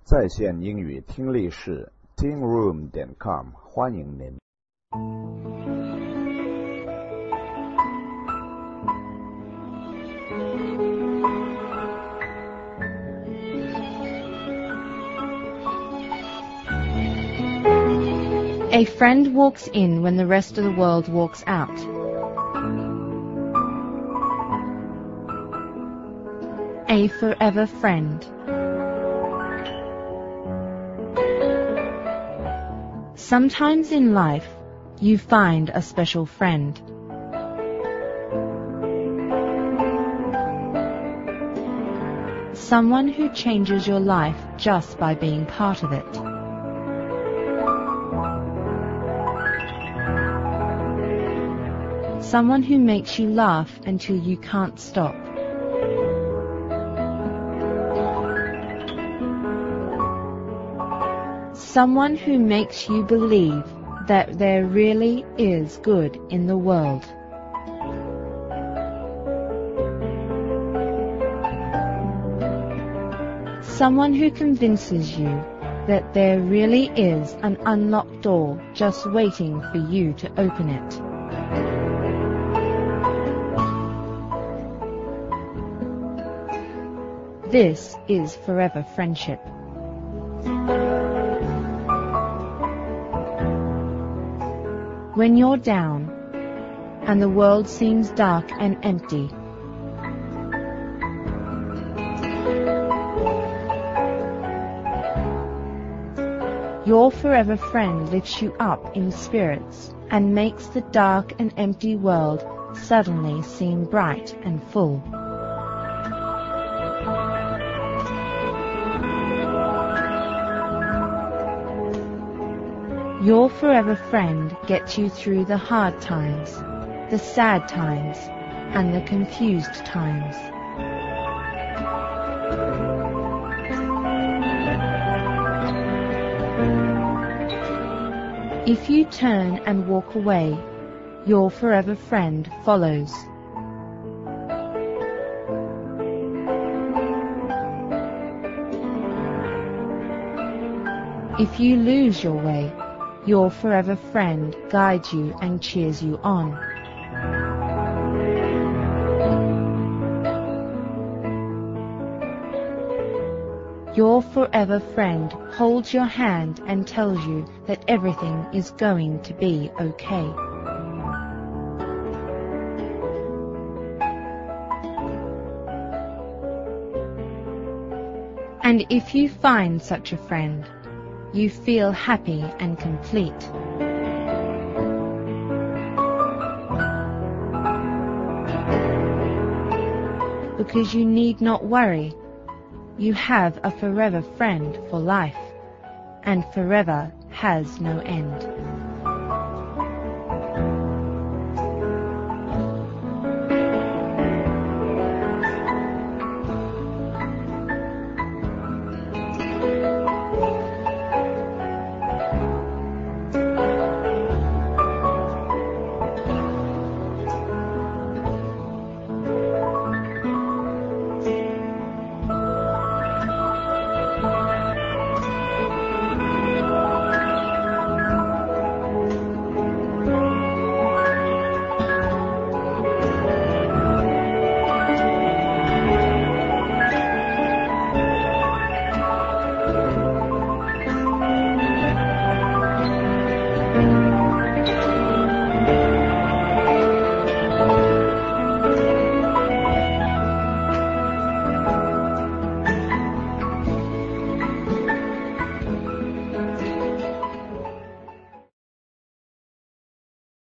在线英语听力室 tingroom.com 欢迎您。 A friend walks in when the rest of the world walks out. A forever friend. Sometimes in life, you find a special friend. Someone who changes your life just by being part of it. Someone who makes you laugh until you can't stop. Someone who makes you believe that there really is good in the world. Someone who convinces you that there really is an unlocked door just waiting for you to open it. This is forever friendship. When you're down and the world seems dark and empty, your forever friend lifts you up in spirits and makes the dark and empty world suddenly seem bright and full. Your forever friend gets you through the hard times, the sad times, and the confused times. If you turn and walk away, your forever friend follows. If you lose your way, your forever friend guides you and cheers you on. Your forever friend holds your hand and tells you that everything is going to be okay. And if you find such a friend, you feel happy and complete. Because you need not worry. You have a forever friend for life, and forever has no end.